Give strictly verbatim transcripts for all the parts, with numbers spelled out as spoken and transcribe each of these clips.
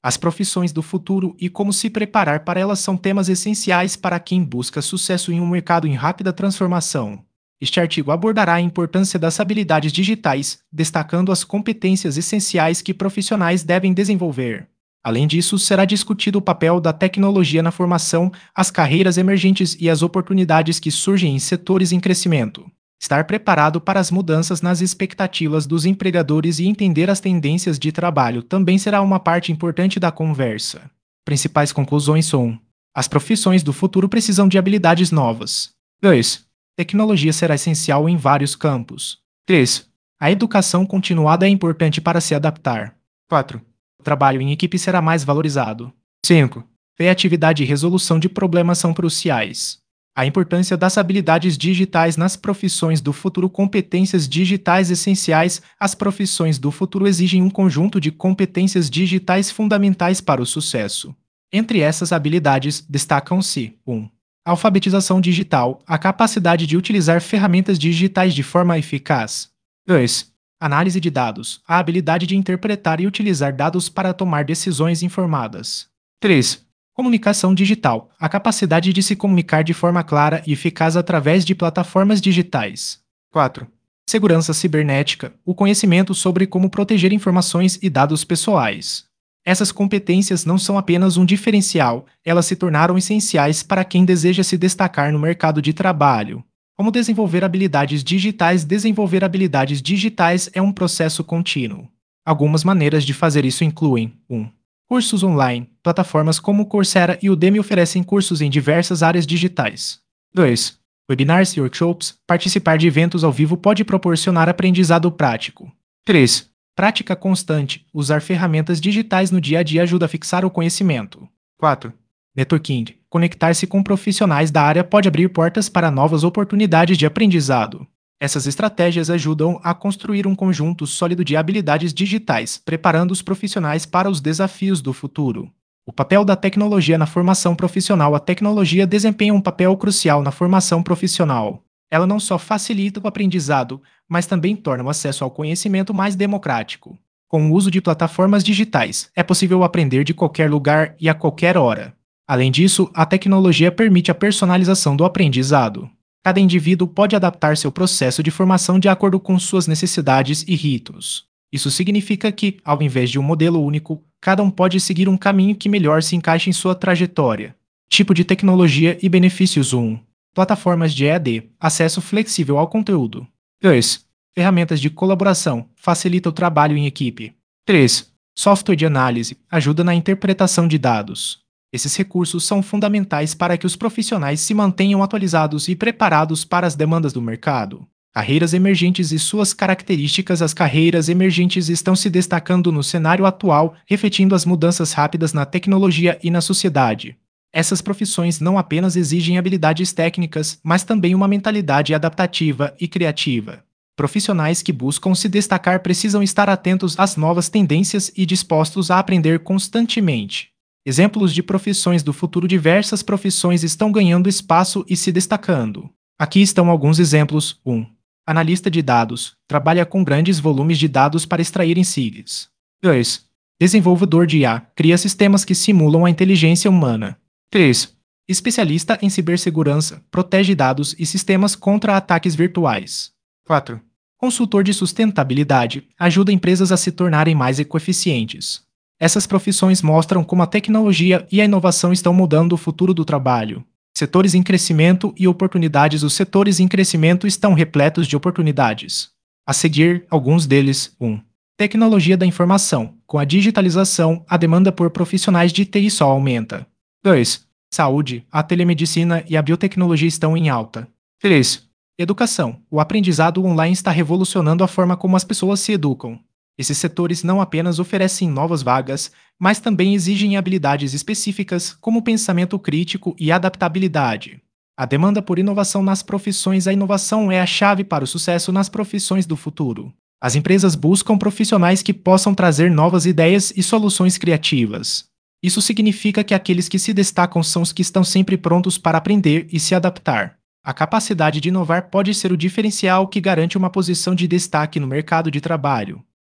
As profissões do futuro e como se preparar para elas são temas essenciais para quem busca sucesso em um mercado em rápida transformação. Este artigo abordará a importância das habilidades digitais, destacando as competências essenciais que profissionais devem desenvolver. Além disso, será discutido o papel da tecnologia na formação, as carreiras emergentes e as oportunidades que surgem em setores em crescimento. Estar preparado para as mudanças nas expectativas dos empregadores e entender as tendências de trabalho também será uma parte importante da conversa. Principais conclusões são: as profissões do futuro precisam de habilidades novas. dois. Tecnologia será essencial em vários campos. três. A educação continuada é importante para se adaptar. quatro. O trabalho em equipe será mais valorizado. cinco. Criatividade e resolução de problemas são cruciais. A importância das habilidades digitais nas profissões do futuro. Competências digitais essenciais. As profissões do futuro exigem um conjunto de competências digitais fundamentais para o sucesso. Entre essas habilidades, destacam-se: um. Alfabetização digital, a capacidade de utilizar ferramentas digitais de forma eficaz. dois. Análise de dados, a habilidade de interpretar e utilizar dados para tomar decisões informadas. três. Comunicação digital, a capacidade de se comunicar de forma clara e eficaz através de plataformas digitais. quatro. Segurança cibernética, o conhecimento sobre como proteger informações e dados pessoais. Essas competências não são apenas um diferencial, elas se tornaram essenciais para quem deseja se destacar no mercado de trabalho. Como desenvolver habilidades digitais? Desenvolver habilidades digitais é um processo contínuo. Algumas maneiras de fazer isso incluem: um. Cursos online. Plataformas como Coursera e Udemy oferecem cursos em diversas áreas digitais. dois. Webinars e workshops. Participar de eventos ao vivo pode proporcionar aprendizado prático. três. Prática constante. Usar ferramentas digitais no dia a dia ajuda a fixar o conhecimento. quatro. Networking. Conectar-se com profissionais da área pode abrir portas para novas oportunidades de aprendizado. Essas estratégias ajudam a construir um conjunto sólido de habilidades digitais, preparando os profissionais para os desafios do futuro. O papel da tecnologia na formação profissional. A tecnologia desempenha um papel crucial na formação profissional. Ela não só facilita o aprendizado, mas também torna o acesso ao conhecimento mais democrático. Com o uso de plataformas digitais, é possível aprender de qualquer lugar e a qualquer hora. Além disso, a tecnologia permite a personalização do aprendizado. Cada indivíduo pode adaptar seu processo de formação de acordo com suas necessidades e ritmos. Isso significa que, ao invés de um modelo único, cada um pode seguir um caminho que melhor se encaixe em sua trajetória. Tipo de tecnologia e benefícios. um. Plataformas de E A D, acesso flexível ao conteúdo. dois. Ferramentas de colaboração, facilita o trabalho em equipe. três. Software de análise, ajuda na interpretação de dados. Esses recursos são fundamentais para que os profissionais se mantenham atualizados e preparados para as demandas do mercado. Carreiras emergentes e suas características. As carreiras emergentes estão se destacando no cenário atual, refletindo as mudanças rápidas na tecnologia e na sociedade. Essas profissões não apenas exigem habilidades técnicas, mas também uma mentalidade adaptativa e criativa. Profissionais que buscam se destacar precisam estar atentos às novas tendências e dispostos a aprender constantemente. Exemplos de profissões do futuro. Diversas profissões estão ganhando espaço e se destacando. Aqui estão alguns exemplos. um. Analista de dados. Trabalha com grandes volumes de dados para extrair insights. dois. Desenvolvedor de I A. Cria sistemas que simulam a inteligência humana. três. Especialista em cibersegurança. Protege dados e sistemas contra ataques virtuais. quatro. Consultor de sustentabilidade. Ajuda empresas a se tornarem mais ecoeficientes. Essas profissões mostram como a tecnologia e a inovação estão mudando o futuro do trabalho. Setores em crescimento e oportunidades. Os setores em crescimento estão repletos de oportunidades. A seguir, alguns deles. um. Tecnologia da informação. Com a digitalização, a demanda por profissionais de T I só aumenta. dois. Saúde. A telemedicina e a biotecnologia estão em alta. três. Educação. O aprendizado online está revolucionando a forma como as pessoas se educam. Esses setores não apenas oferecem novas vagas, mas também exigem habilidades específicas como pensamento crítico e adaptabilidade. A demanda por inovação nas profissões. A inovação é a chave para o sucesso nas profissões do futuro. As empresas buscam profissionais que possam trazer novas ideias e soluções criativas. Isso significa que aqueles que se destacam são os que estão sempre prontos para aprender e se adaptar. A capacidade de inovar pode ser o diferencial que garante uma posição de destaque no mercado de trabalho.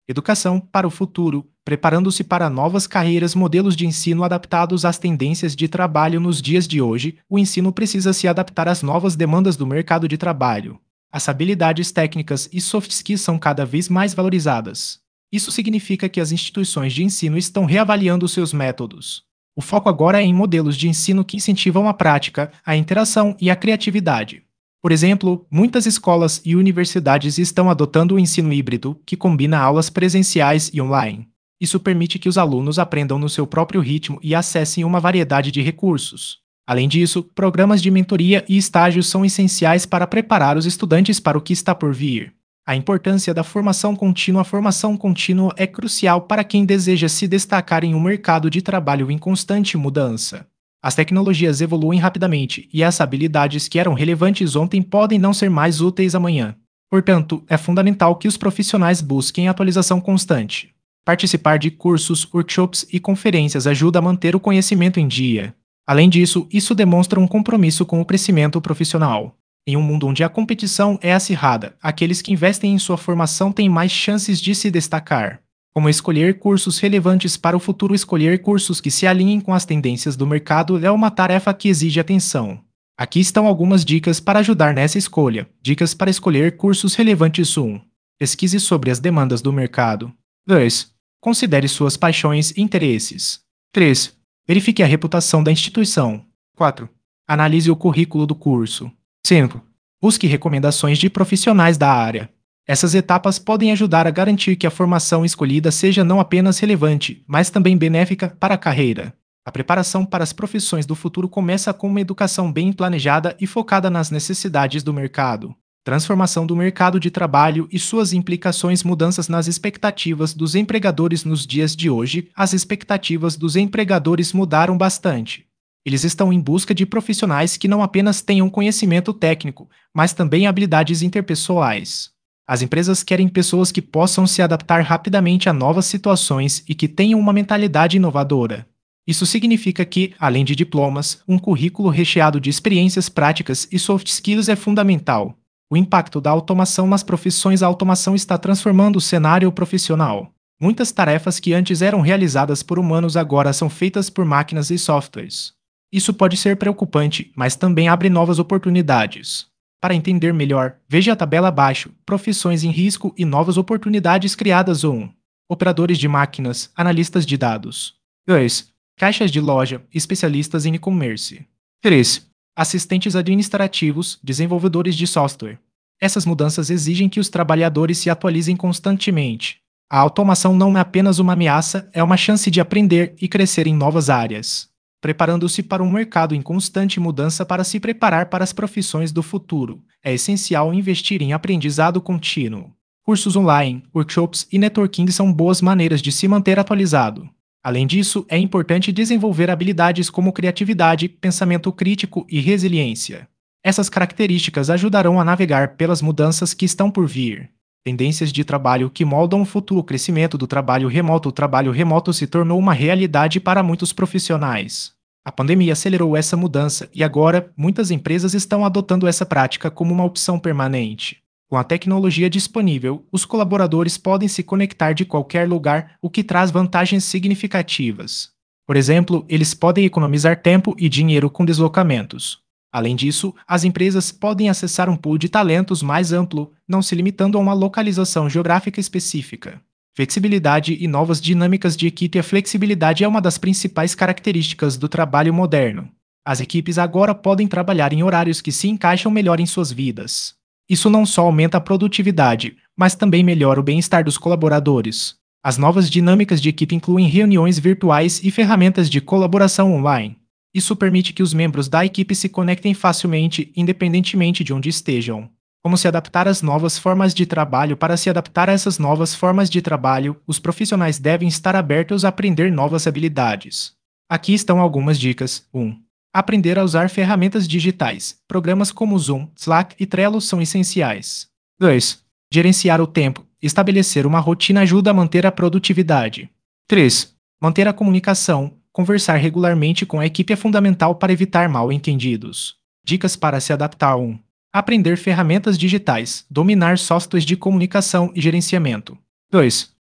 Educação para o futuro, preparando-se para novas carreiras, modelos de ensino adaptados às tendências de trabalho nos dias de hoje. O ensino precisa se adaptar às novas demandas do mercado de trabalho. As habilidades técnicas e soft skills são cada vez mais valorizadas. Isso significa que as instituições de ensino estão reavaliando seus métodos. O foco agora é em modelos de ensino que incentivam a prática, a interação e a criatividade. Por exemplo, muitas escolas e universidades estão adotando o ensino híbrido, que combina aulas presenciais e online. Isso permite que os alunos aprendam no seu próprio ritmo e acessem uma variedade de recursos. Além disso, programas de mentoria e estágios são essenciais para preparar os estudantes para o que está por vir. A importância da formação contínua. A formação contínua é crucial para quem deseja se destacar em um mercado de trabalho em constante mudança. As tecnologias evoluem rapidamente e as habilidades que eram relevantes ontem podem não ser mais úteis amanhã. Portanto, é fundamental que os profissionais busquem atualização constante. Participar de cursos, workshops e conferências ajuda a manter o conhecimento em dia. Além disso, isso demonstra um compromisso com o crescimento profissional. Em um mundo onde a competição é acirrada, aqueles que investem em sua formação têm mais chances de se destacar. Como escolher cursos relevantes para o futuro. Escolher cursos que se alinhem com as tendências do mercado é uma tarefa que exige atenção. Aqui estão algumas dicas para ajudar nessa escolha. Dicas para escolher cursos relevantes. um. Pesquise sobre as demandas do mercado. dois. Considere suas paixões e interesses. três. Verifique a reputação da instituição. quatro. Analise o currículo do curso. cinco. Busque recomendações de profissionais da área. Essas etapas podem ajudar a garantir que a formação escolhida seja não apenas relevante, mas também benéfica para a carreira. A preparação para as profissões do futuro começa com uma educação bem planejada e focada nas necessidades do mercado. Transformação do mercado de trabalho e suas implicações. Mudanças nas expectativas dos empregadores. Nos dias de hoje, as expectativas dos empregadores mudaram bastante. Eles estão em busca de profissionais que não apenas tenham conhecimento técnico, mas também habilidades interpessoais. As empresas querem pessoas que possam se adaptar rapidamente a novas situações e que tenham uma mentalidade inovadora. Isso significa que, além de diplomas, um currículo recheado de experiências práticas e soft skills é fundamental. O impacto da automação nas profissões. A automação está transformando o cenário profissional. Muitas tarefas que antes eram realizadas por humanos agora são feitas por máquinas e softwares. Isso pode ser preocupante, mas também abre novas oportunidades. Para entender melhor, veja a tabela abaixo: profissões em risco e novas oportunidades criadas. um. Operadores de máquinas, analistas de dados. dois. Caixas de loja, especialistas em e-commerce. três. Assistentes administrativos, desenvolvedores de software. Essas mudanças exigem que os trabalhadores se atualizem constantemente. A automação não é apenas uma ameaça, é uma chance de aprender e crescer em novas áreas. Preparando-se para um mercado em constante mudança. Para se preparar para as profissões do futuro, é essencial investir em aprendizado contínuo. Cursos online, workshops e networking são boas maneiras de se manter atualizado. Além disso, é importante desenvolver habilidades como criatividade, pensamento crítico e resiliência. Essas características ajudarão a navegar pelas mudanças que estão por vir. Tendências de trabalho que moldam o futuro. O crescimento do trabalho remoto. O trabalho remoto se tornou uma realidade para muitos profissionais. A pandemia acelerou essa mudança e agora muitas empresas estão adotando essa prática como uma opção permanente. Com a tecnologia disponível, os colaboradores podem se conectar de qualquer lugar, o que traz vantagens significativas. Por exemplo, eles podem economizar tempo e dinheiro com deslocamentos. Além disso, as empresas podem acessar um pool de talentos mais amplo, não se limitando a uma localização geográfica específica. Flexibilidade e novas dinâmicas de equipe. A flexibilidade é uma das principais características do trabalho moderno. As equipes agora podem trabalhar em horários que se encaixam melhor em suas vidas. Isso não só aumenta a produtividade, mas também melhora o bem-estar dos colaboradores. As novas dinâmicas de equipe incluem reuniões virtuais e ferramentas de colaboração online. Isso permite que os membros da equipe se conectem facilmente, independentemente de onde estejam. Como se adaptar às novas formas de trabalho? Para se adaptar a essas novas formas de trabalho, os profissionais devem estar abertos a aprender novas habilidades. Aqui estão algumas dicas. um. Aprender a usar ferramentas digitais. Programas como Zoom, Slack e Trello são essenciais. dois. Gerenciar o tempo. Estabelecer uma rotina ajuda a manter a produtividade. três. Manter a comunicação. Conversar regularmente com a equipe é fundamental para evitar mal-entendidos. Dicas para se adaptar. um. Aprender ferramentas digitais. Dominar softwares de comunicação e gerenciamento. dois.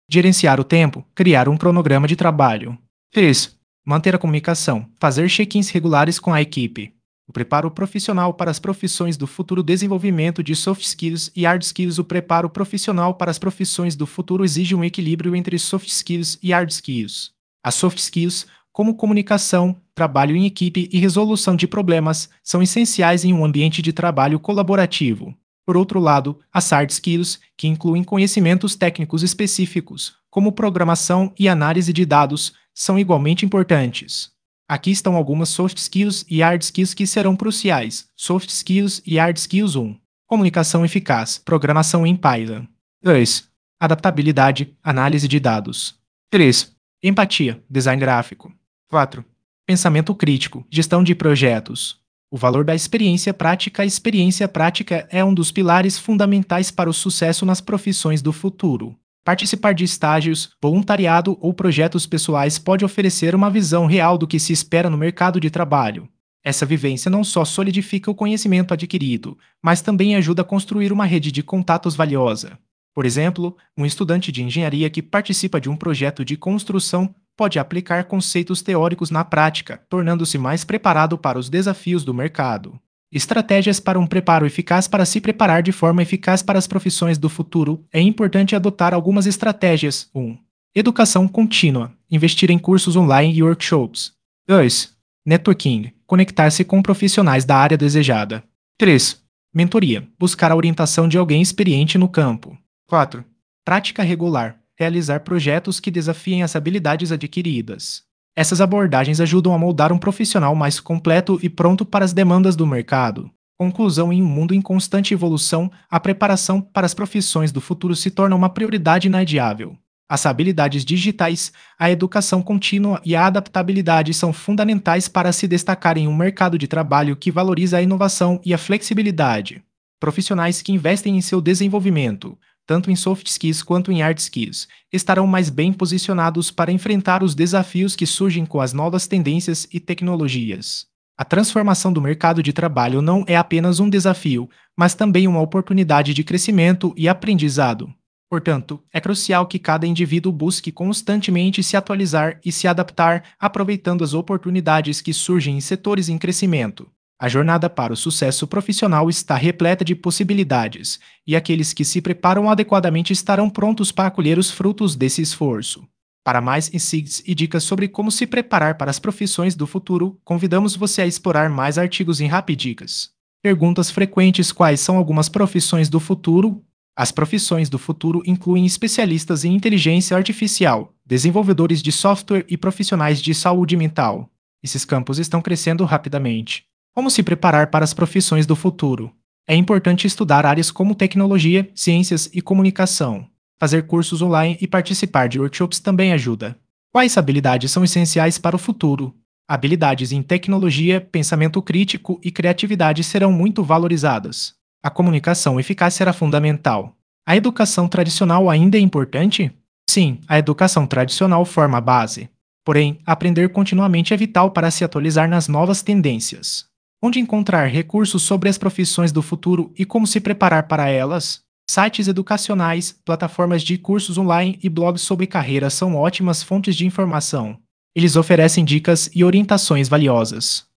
Gerenciar o tempo, criar um cronograma de trabalho. três. Manter a comunicação, fazer check-ins regulares com a equipe. O preparo profissional para as profissões do futuro, desenvolvimento de soft skills e hard skills. O preparo profissional para as profissões do futuro exige um equilíbrio entre soft skills e hard skills. As soft skills, como comunicação, trabalho em equipe e resolução de problemas, são essenciais em um ambiente de trabalho colaborativo. Por outro lado, as hard skills, que incluem conhecimentos técnicos específicos, como programação e análise de dados, são igualmente importantes. Aqui estão algumas soft skills e hard skills que serão cruciais. Soft skills e hard skills um. Comunicação eficaz, programação em Python. dois. Adaptabilidade, análise de dados. três. Empatia, design gráfico. quatro. Pensamento crítico, gestão de projetos. O valor da experiência prática. A experiência prática é um dos pilares fundamentais para o sucesso nas profissões do futuro. Participar de estágios, voluntariado ou projetos pessoais pode oferecer uma visão real do que se espera no mercado de trabalho. Essa vivência não só solidifica o conhecimento adquirido, mas também ajuda a construir uma rede de contatos valiosa. Por exemplo, um estudante de engenharia que participa de um projeto de construção pode aplicar conceitos teóricos na prática, tornando-se mais preparado para os desafios do mercado. Estratégias para um preparo eficaz. Para se preparar de forma eficaz para as profissões do futuro, é importante adotar algumas estratégias. um. Educação contínua. Investir em cursos online e workshops. dois. Networking. Conectar-se com profissionais da área desejada. três. Mentoria. Buscar a orientação de alguém experiente no campo. quatro. Prática regular. Realizar projetos que desafiem as habilidades adquiridas. Essas abordagens ajudam a moldar um profissional mais completo e pronto para as demandas do mercado. Conclusão: em um mundo em constante evolução, a preparação para as profissões do futuro se torna uma prioridade inadiável. As habilidades digitais, a educação contínua e a adaptabilidade são fundamentais para se destacar em um mercado de trabalho que valoriza a inovação e a flexibilidade. Profissionais que investem em seu desenvolvimento, tanto em soft skills quanto em hard skills, estarão mais bem posicionados para enfrentar os desafios que surgem com as novas tendências e tecnologias. A transformação do mercado de trabalho não é apenas um desafio, mas também uma oportunidade de crescimento e aprendizado. Portanto, é crucial que cada indivíduo busque constantemente se atualizar e se adaptar, aproveitando as oportunidades que surgem em setores em crescimento. A jornada para o sucesso profissional está repleta de possibilidades, e aqueles que se preparam adequadamente estarão prontos para colher os frutos desse esforço. Para mais insights e dicas sobre como se preparar para as profissões do futuro, convidamos você a explorar mais artigos em Rapidicas. Perguntas frequentes: quais são algumas profissões do futuro? As profissões do futuro incluem especialistas em inteligência artificial, desenvolvedores de software e profissionais de saúde mental. Esses campos estão crescendo rapidamente. Como se preparar para as profissões do futuro? É importante estudar áreas como tecnologia, ciências e comunicação. Fazer cursos online e participar de workshops também ajuda. Quais habilidades são essenciais para o futuro? Habilidades em tecnologia, pensamento crítico e criatividade serão muito valorizadas. A comunicação eficaz será fundamental. A educação tradicional ainda é importante? Sim, a educação tradicional forma a base. Porém, aprender continuamente é vital para se atualizar nas novas tendências. Onde encontrar recursos sobre as profissões do futuro e como se preparar para elas? Sites educacionais, plataformas de cursos online e blogs sobre carreira são ótimas fontes de informação. Eles oferecem dicas e orientações valiosas.